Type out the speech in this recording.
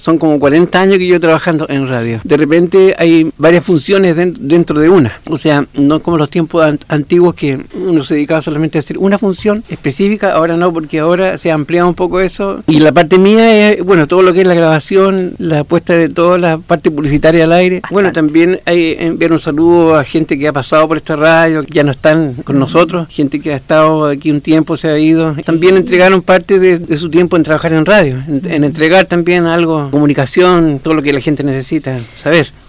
son como 40 años que yo trabajando en radio. De repente hay varias funciones dentro de una. O sea, no como los tiempos antiguos que uno se dedicaba solamente a hacer una función específica. Ahora no, porque ahora se ha ampliado un poco eso. Y la parte mía es, bueno, todo lo que es la grabación, la puesta de toda la parte publicitaria al aire. Bueno, también hay enviar un saludo a gente que ha pasado por esta radio, que ya no están con nosotros, gente que ha estado aquí un tiempo, se ha ido. También entregaron parte de su tiempo en trabajar en radio, en entregar también algo, comunicación, todo lo que la gente necesita saber.